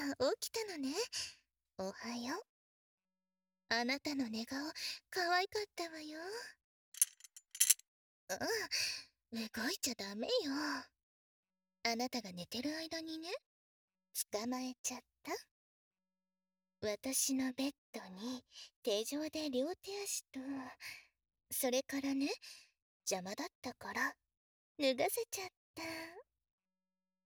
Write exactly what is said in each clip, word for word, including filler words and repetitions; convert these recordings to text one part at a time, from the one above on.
あ、起きたのね。おはよう。あなたの寝顔、可愛かったわよ。うん、動いちゃダメよ。あなたが寝てる間にね、捕まえちゃった。私のベッドに手錠で両手足と、それからね、邪魔だったから脱がせちゃった。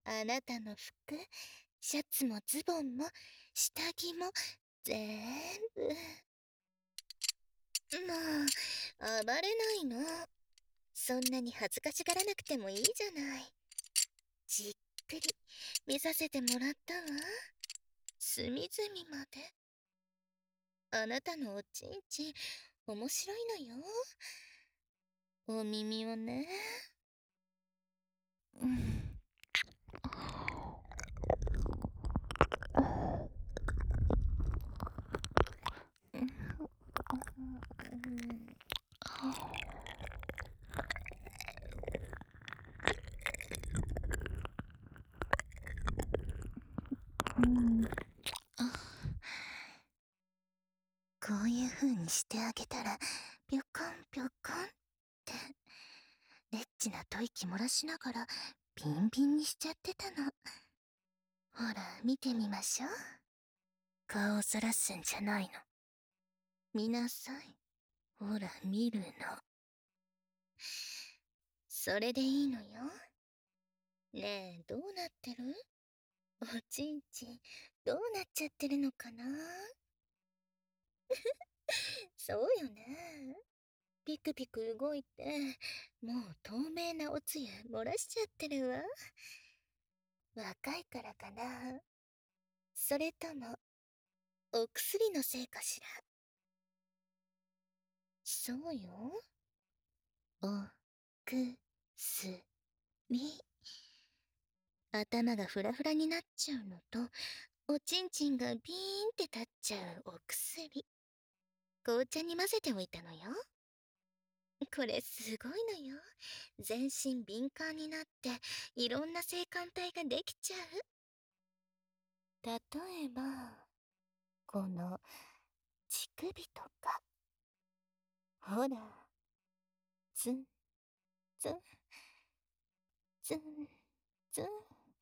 あなたの服、シャツもズボンも下着もぜーんぶ。もう暴れないの。そんなに恥ずかしがらなくてもいいじゃない。じっくり見させてもらったわ。隅々まで。あなたのおちんちん面白いのよ。お耳をね。うん。こういう風にしてあげたら、ぴょこんぴょこんって、エッチな吐息漏らしながら、ビンビンにしちゃってたの。ほら、見てみましょう。顔をそらすんじゃないの。見なさい。ほら、見るの。それでいいのよ。ねえ、どうなってる？おちんちん、どうなっちゃってるのかな？そうよね。ピクピク動いて、もう透明なおつゆ漏らしちゃってるわ。若いからかな。それとも、お薬のせいかしら。そうよ。おくすり。頭がフラフラになっちゃうのと、おちんちんがビーンって立っちゃうお薬。紅茶に混ぜておいたのよ。これすごいのよ。全身敏感になって、いろんな性感帯ができちゃう。例えば、この、乳首とか。ほら、ツン、ツン、ツン、ツン。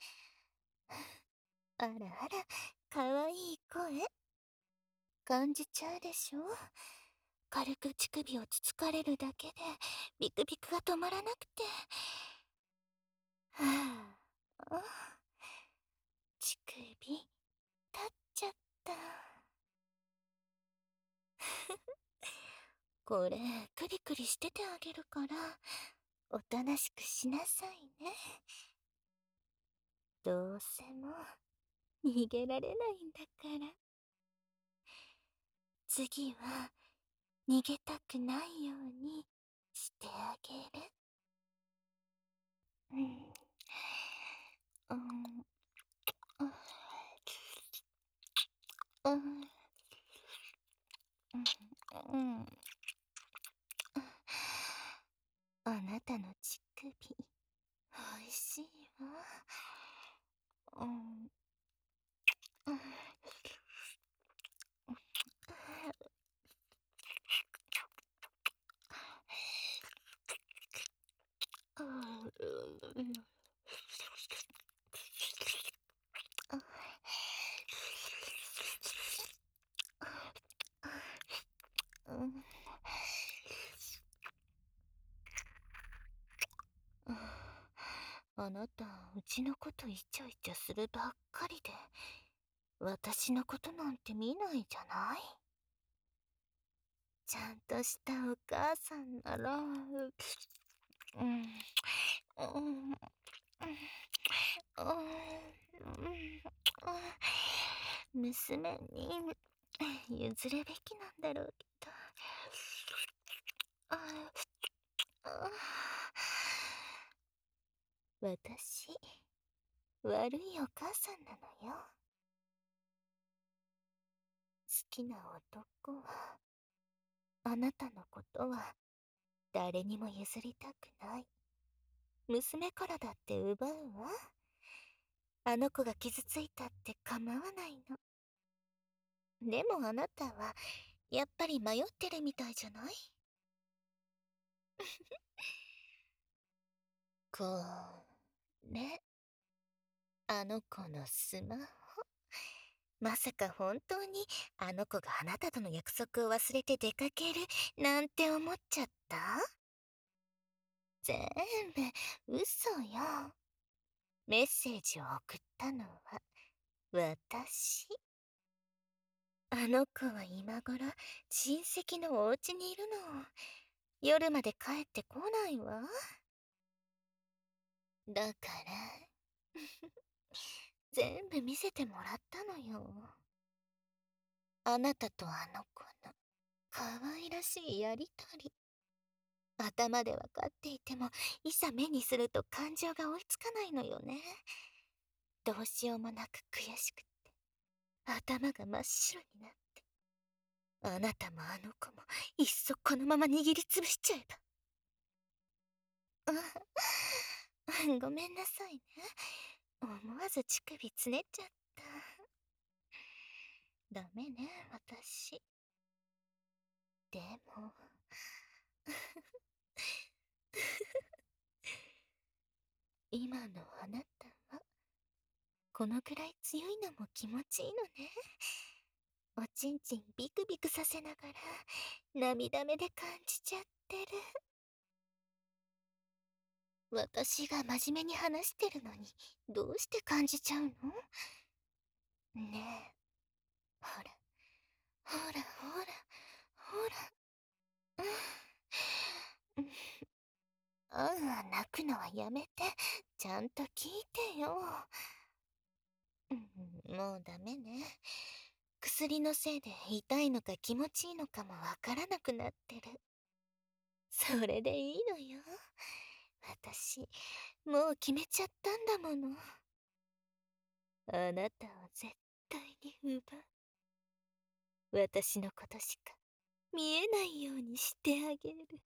あらあら、かわいい声。感じちゃうでしょ？軽く乳首をつつかれるだけで、ビクビクが止まらなくて。はあ、乳首、立っちゃった。これ、クリクリしててあげるから、おとなしくしなさいね。どうせもう、逃げられないんだから。次は、逃げたくないようにしてあげる。うん。うん。うん。うん。うん。あなたの乳首、おいしいわ。うん。うん。うん。あなた、うちのことイチャイチャするばっかりで、私のことなんて見ないじゃない？ちゃんとしたお母さんなら、うん、うん、うん、うん、娘に譲るべきなんだろうけど。ああ、私、悪いお母さんなのよ。好きな男は、あなたのことは誰にも譲りたくない。娘からだって奪うわ。 あの子が傷ついたって構わないの。でもあなたはやっぱり迷ってるみたいじゃない？これ、あの子のスマホ。まさか本当にあの子があなたとの約束を忘れて出かけるなんて思っちゃった？全部嘘よ。メッセージを送ったのは私。あの子は今頃親戚のお家にいるの。夜まで帰ってこないわ。だから全部見せてもらったのよ。あなたとあの子の可愛らしいやりとり。頭でわかっていても、いざ目にすると感情が追いつかないのよね。どうしようもなく悔しくって、頭が真っ白になって。あなたもあの子も、いっそこのまま握りつぶしちゃえば。ごめんなさいね。思わず乳首つねっちゃった。ダメね、私。でも今のあなたはこのくらい強いのも気持ちいいのね。おちんちんビクビクさせながら涙目で感じちゃってる。私が真面目に話してるのにどうして感じちゃうの？ねえ、ほらほらほらほら。うん、ああ、泣くのはやめて。ちゃんと聞いてよ。うん、もうダメね。薬のせいで痛いのか気持ちいいのかもわからなくなってる。それでいいのよ。私、もう決めちゃったんだもの。あなたを絶対に奪う。私のことしか見えないようにしてあげる。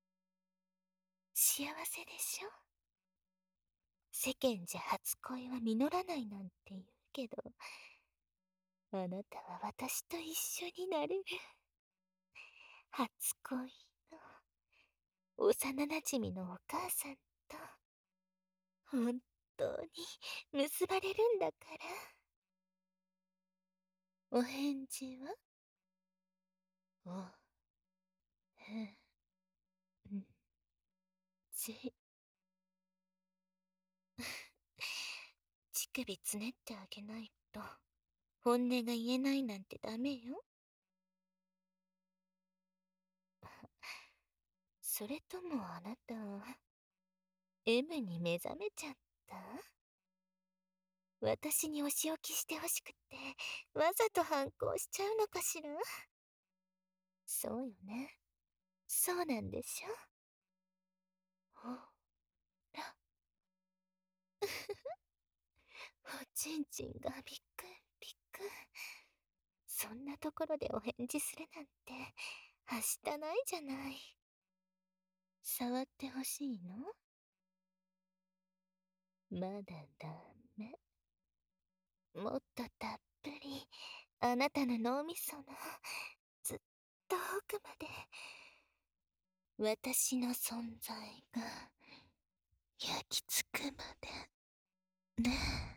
幸せでしょ？世間じゃ初恋は実らないなんて言うけど、あなたは私と一緒になれる。初恋の幼なじみのお母さんと本当に結ばれるんだから。お返事は？お、へ、ん、じ。乳首つねってあげないと本音が言えないなんてダメよ。それともあなた エム に目覚めちゃった？私にお仕置きしてほしくってわざと反抗しちゃうのかしら？そうよね。そうなんでしょ？ほら。おちんちんがビクビク。そんなところでお返事するなんてはしたないじゃない。触ってほしいの？まだダメ。もっとたっぷりあなたの脳みそのずっと奥まで私の存在が焼き付くまでね。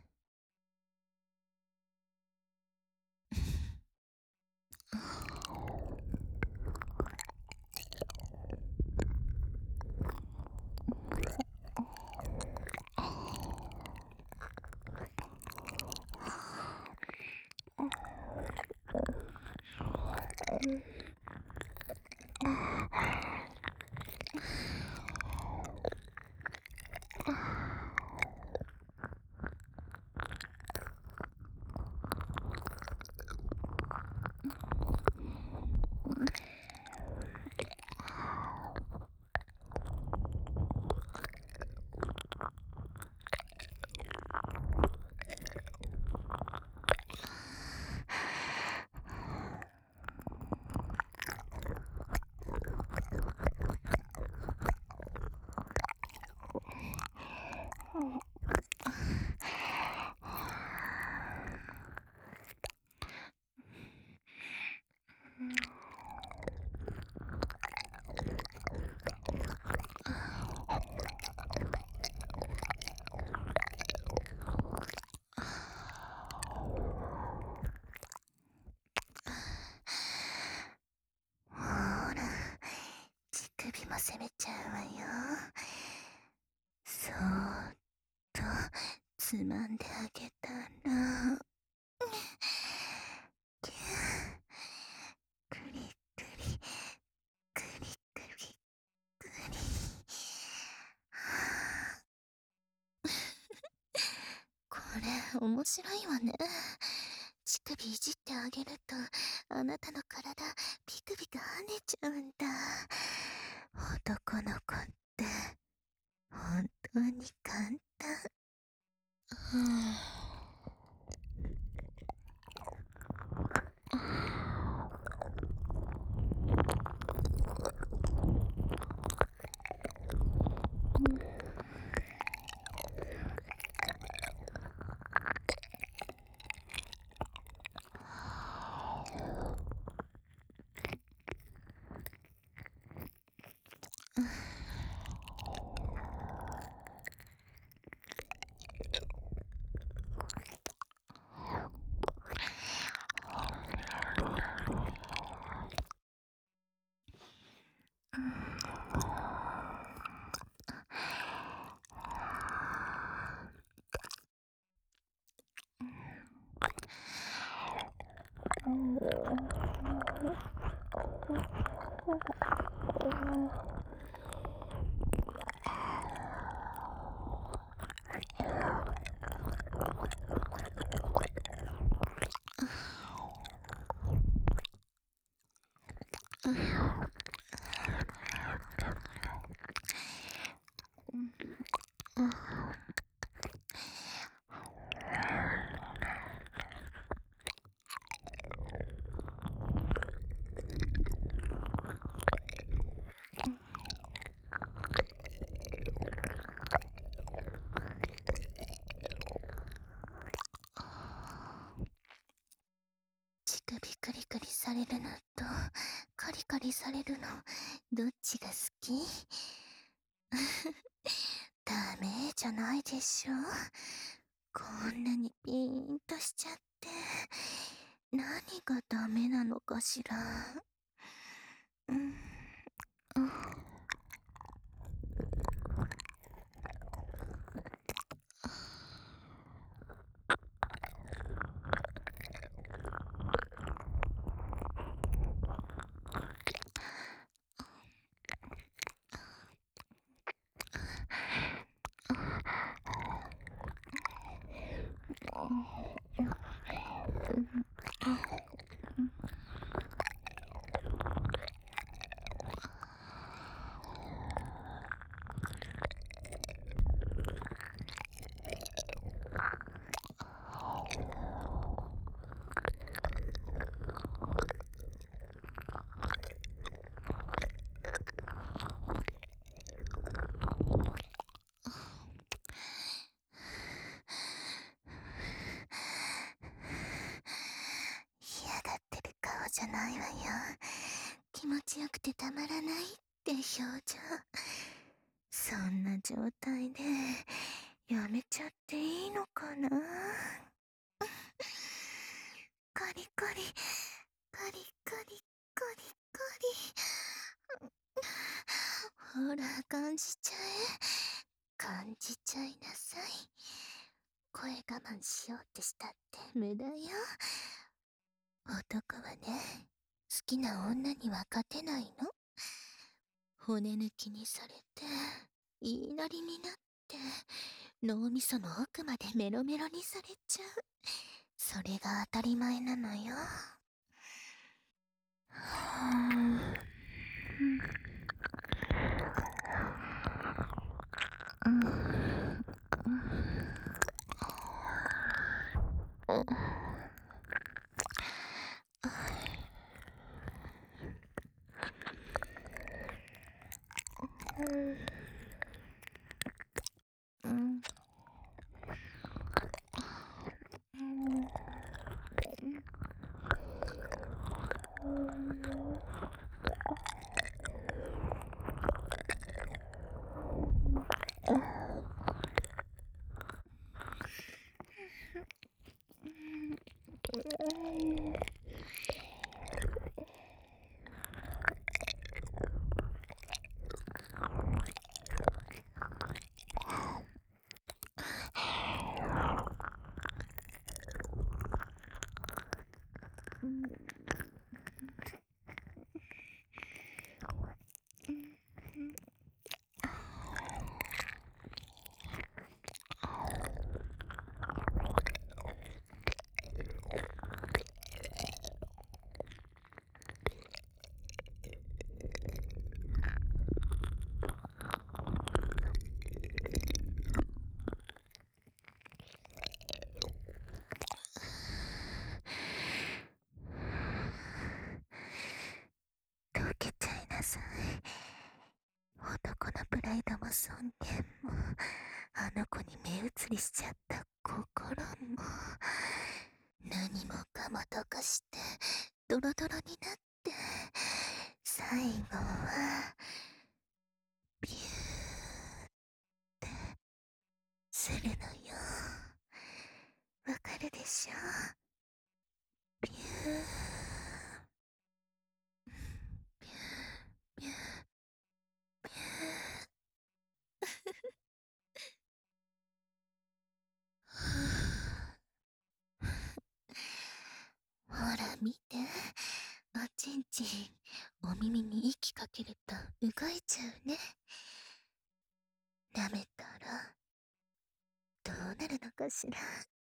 つまんであげたら、キュー、クリクリクリクリクリ。これ面白いわね。乳首いじってあげるとあなたの体ピクピク跳ねちゃうんだ。男の子って本当に簡単。は乳首クリクリされるのとカリカリされるのどっちが好き？ダメじゃないでしょ。こんなにピーンとしちゃって何がダメなのかしら。うん、嫌がってる顔じゃないわよ。気持ちよくてたまらないって表情。そんな状態でやめちゃっていいのかな。カリカリカリカリカリカリ。ほら感じちゃえ。感じちゃいなさい。声我慢しようってしたって無駄よ。男はね、好きな女には勝てないの。骨抜きにされて言いなりになって脳みその奥までメロメロにされちゃう。それが当たり前なのよ。 溶けちゃいなさい。男のプライドも尊厳も、あの子に目移りしちゃった心も、何もかも溶かしてドロドロになって、最後はビューってするのよ。わかるでしょ？ビュービュービュービューほら見て、おちんちん、お耳に息かけると動いちゃうね。舐めたらどうなるのかしら。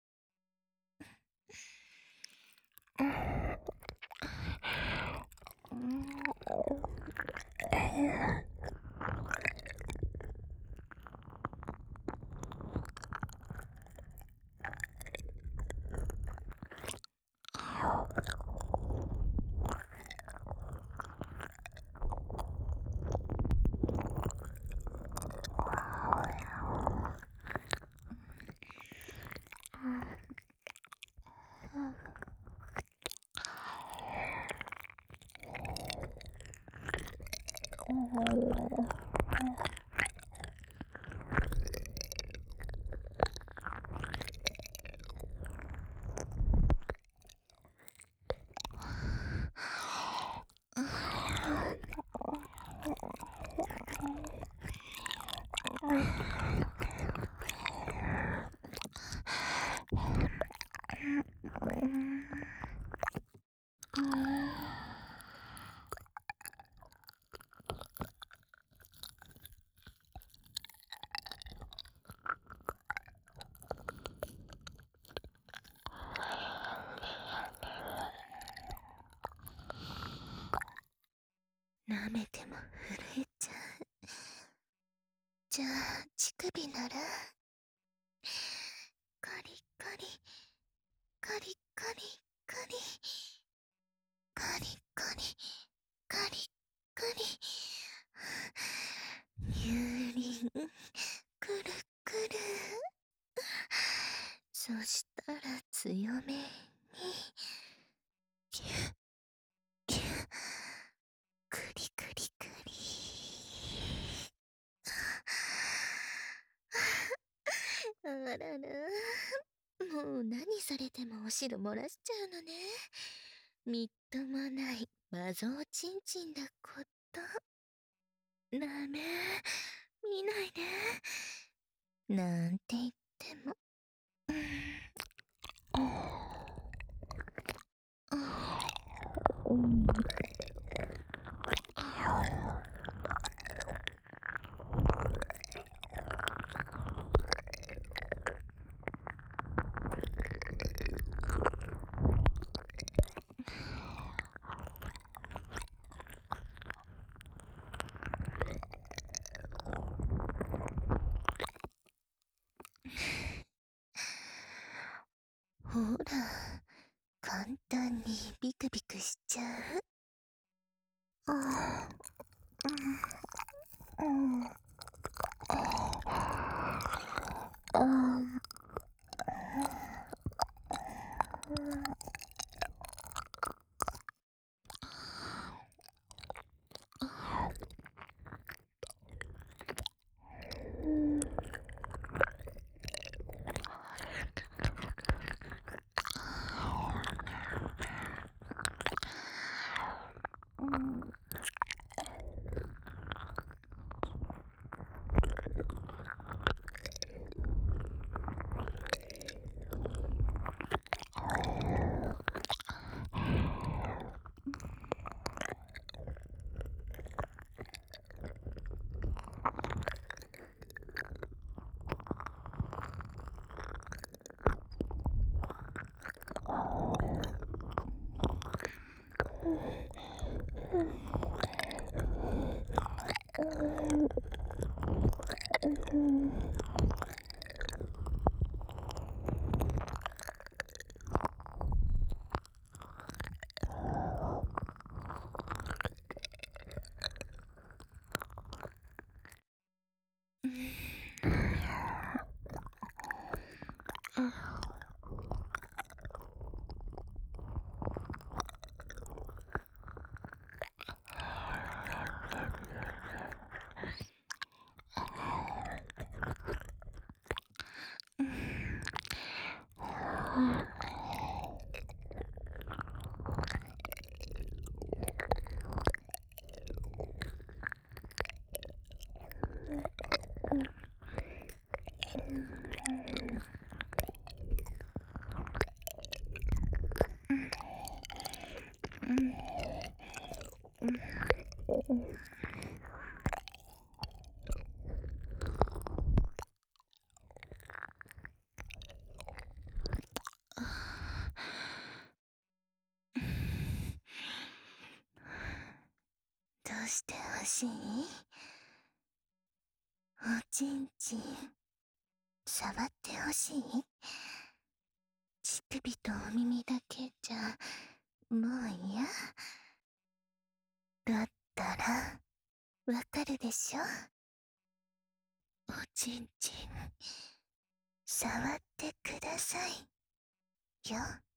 舐めても震えちゃう。じゃあ乳首ならカリカリカリカリカリカリカリカリカリ乳輪くるくる。そしたら強めにキュッキュックリクリクリ。あらら、もう何されてもお汁漏らしちゃうのね。みっともないマゾおちんちんだこと。ダメ、見ないでなんて言っても、うんうん、ほら、簡単にビクビクしちゃう。あうん、うん、あどうしてほしい？おちんちん触ってほしい？乳首とお耳だけじゃもう嫌？だったらわかるでしょ？おちんちん触ってくださいよ。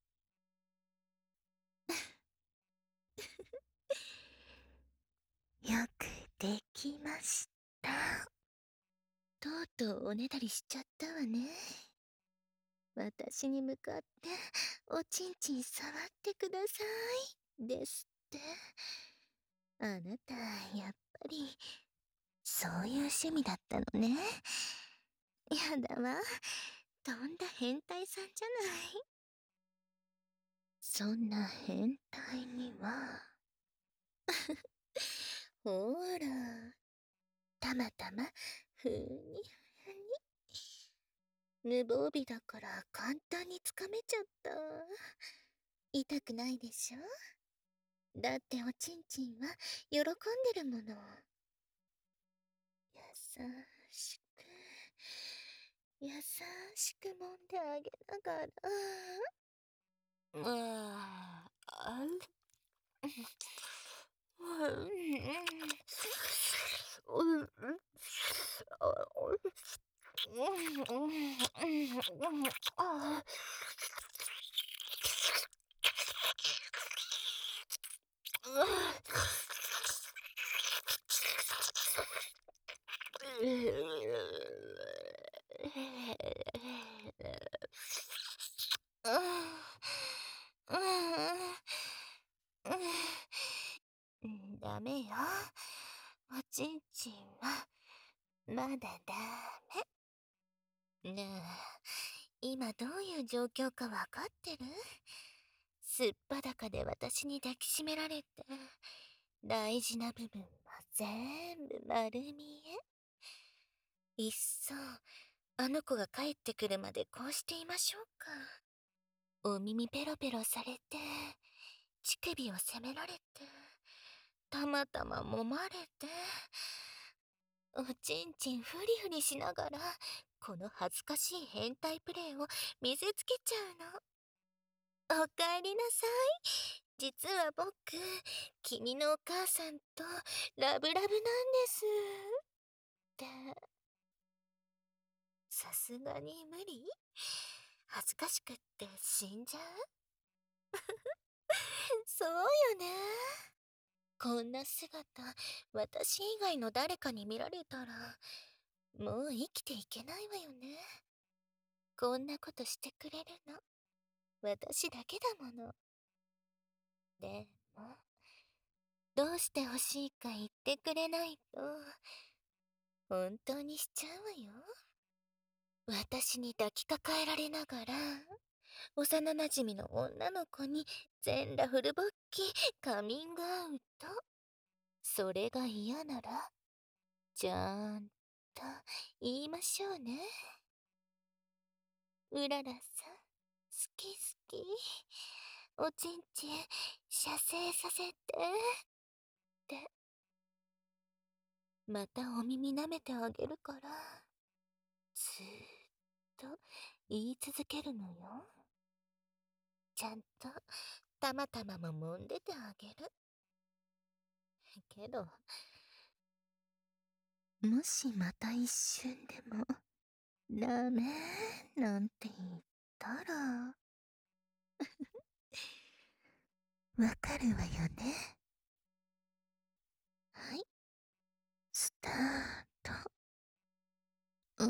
よくできました。とうとうおねだりしちゃったわね。私に向かっておちんちん触ってくださいですって。あなたやっぱりそういう趣味だったのね。やだわ、とんだ変態さんじゃない。そんな変態にはほーら、たまたまふーにふに無防備だから簡単につかめちゃった。痛くないでしょ？だっておちんちんは喜んでるもの。優しく優しく揉んであげながら、ああ、ダメよ。おちんちんはまだダメ。ねえ、今どういう状況かわかってる？すっぱだかで私に抱きしめられて、大事な部分は全部丸見え。いっそあの子が帰ってくるまでこうしていましょうか。お耳ペロペロされて、乳首を責められて、たまたま揉まれて、おちんちんフリフリしながらこの恥ずかしい変態プレイを見せつけちゃうの。おかえりなさい。実は僕、君のお母さんとラブラブなんです。って、さすがに無理？恥ずかしくって死んじゃう？そうよね。こんな姿、私以外の誰かに見られたら、もう生きていけないわよね。こんなことしてくれるの、私だけだもの。でも、どうして欲しいか言ってくれないと、本当にしちゃうわよ。私に抱きかかえられながら、幼馴染の女の子に全裸フルボッキカミングアウト。それが嫌なら、ちゃんと言いましょうね。うららさん、好き好き。 おちんちん、射精させて、って。またお耳舐めてあげるから、ずーっと言い続けるのよ。ちゃんと、たまたまも揉んでてあげる。けど、もしまた一瞬でも、ダメーなんて言ったら、わかるわよね。はい、スタート。うー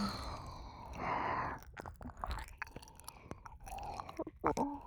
ん。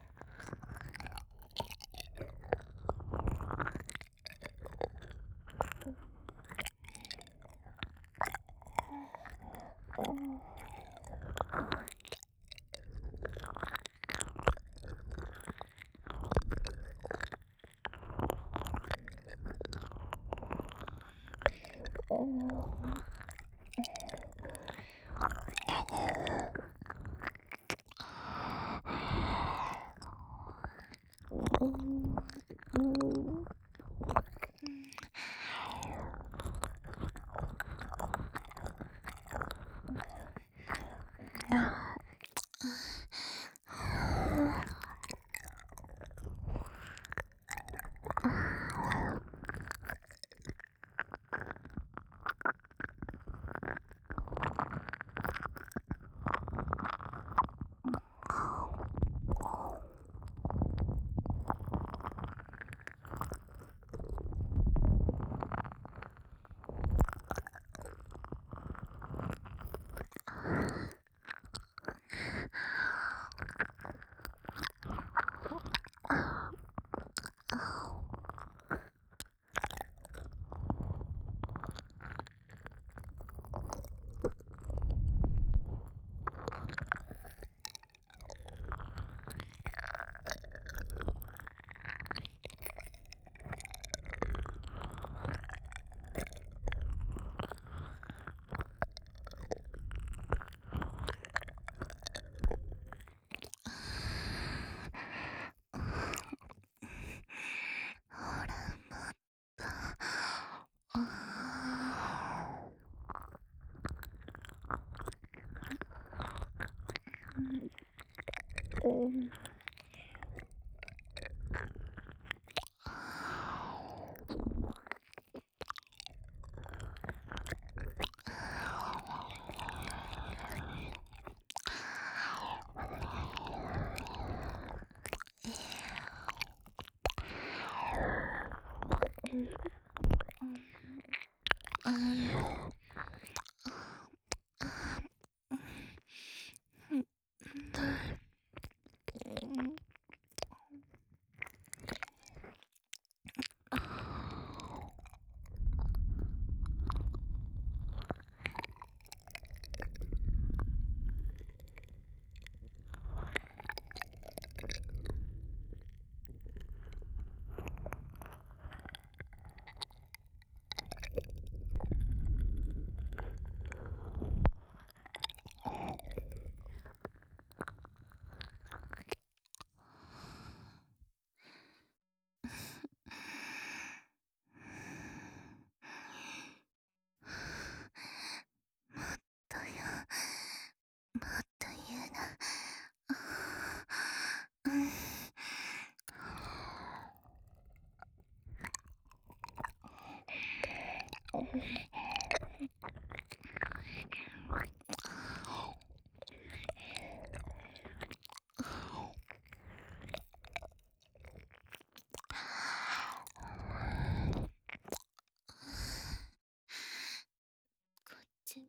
ほら、もっと。うん。とよ、もっと言うな。うん。こっちも。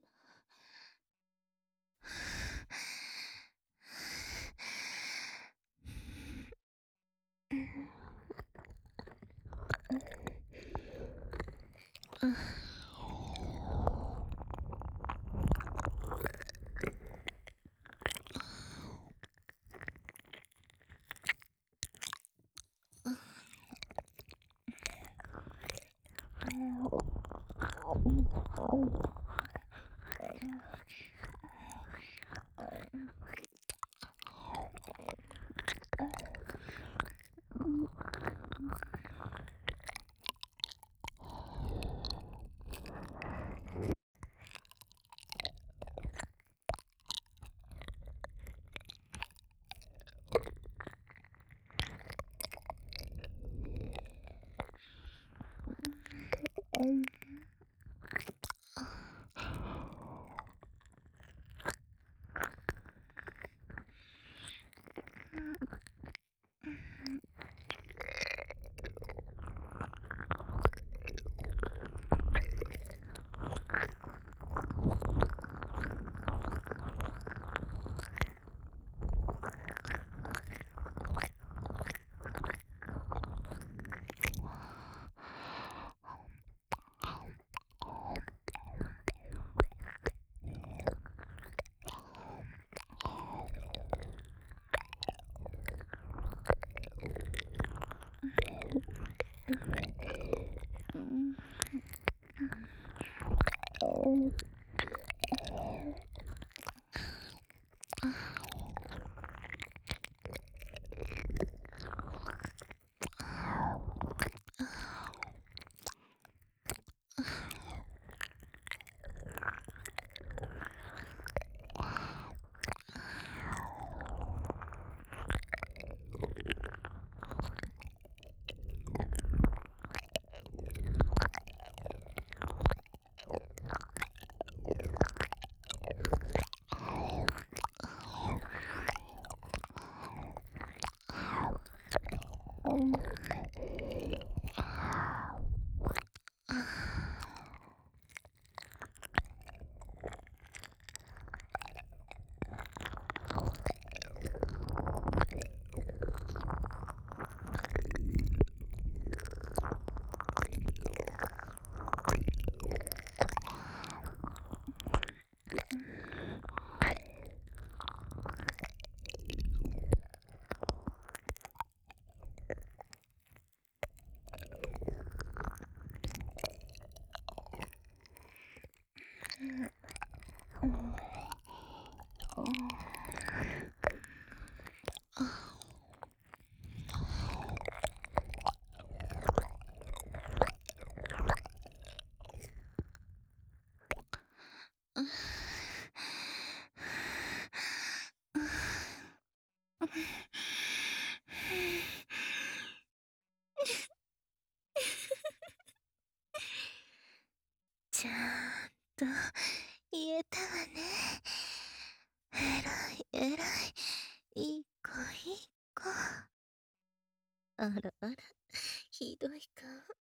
ちゃんと言えたわね。えらいえらい、いい子いい子。あらあら、ひどい顔。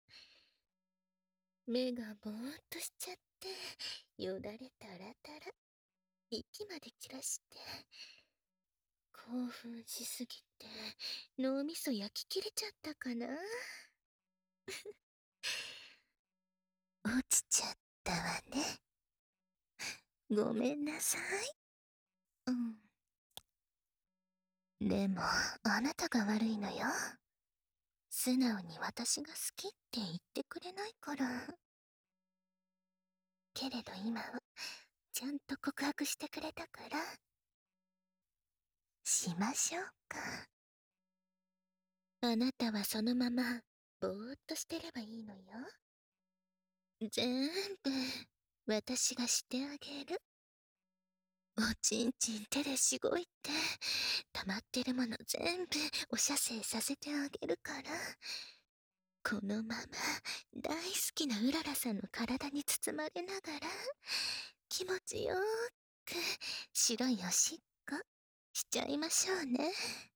目がぼーっとしちゃって、よだれたらたら、息まで切らして。興奮しすぎて脳みそ焼き切れちゃったかな。落ちちゃったわね。ごめんなさい。うん。でもあなたが悪いのよ。素直に私が好きって言ってくれないから。けれど今はちゃんと告白してくれたからしましょうか。あなたはそのままぼーっとしてればいいのよ。全部私がしてあげる。おちんちん手でしごいて溜まってるもの全部お射精させてあげるから、このまま大好きなうららさんの体に包まれながら気持ちよーく白いおしっこしちゃいましょうね。